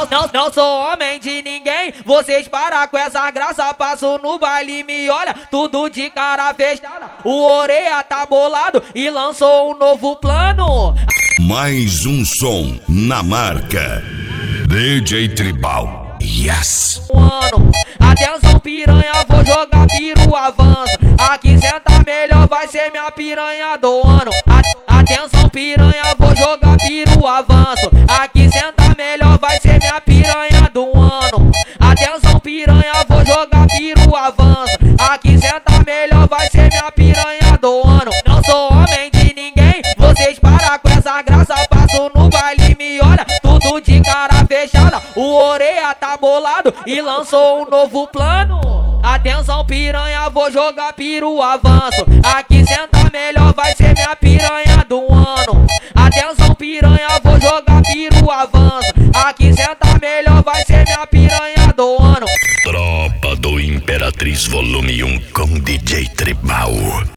Não sou homem de ninguém, vocês param com essa graça. Passo no baile e me olha, tudo de cara fechada. O Orelha tá bolado e lançou um novo plano. Mais um som na marca DJ Tribal. Yes! Atenção piranha, vou jogar piru avanço. Aqui senta melhor, vai ser minha piranha do ano. Atenção piranha, vou jogar piru avanço. Aqui senta melhor, vai ser minha piranha do ano. Atenção piranha, vou jogar piru avanço. Aqui senta melhor, vai ser minha piranha do ano. Não sou homem de ninguém, vocês param com essa graça. Passo no baile e me olha, tudo de cara fechada. O Orelha tá bolado e lançou um novo plano. Atenção piranha, vou jogar piru avanço. Aqui senta melhor, vai ser minha piranha do ano. Atenção piranha, vou jogar piru avanço. Aqui senta melhor, vai ser minha piranha do ano. Tropa do Imperatriz Volume 1 com DJ Tribal.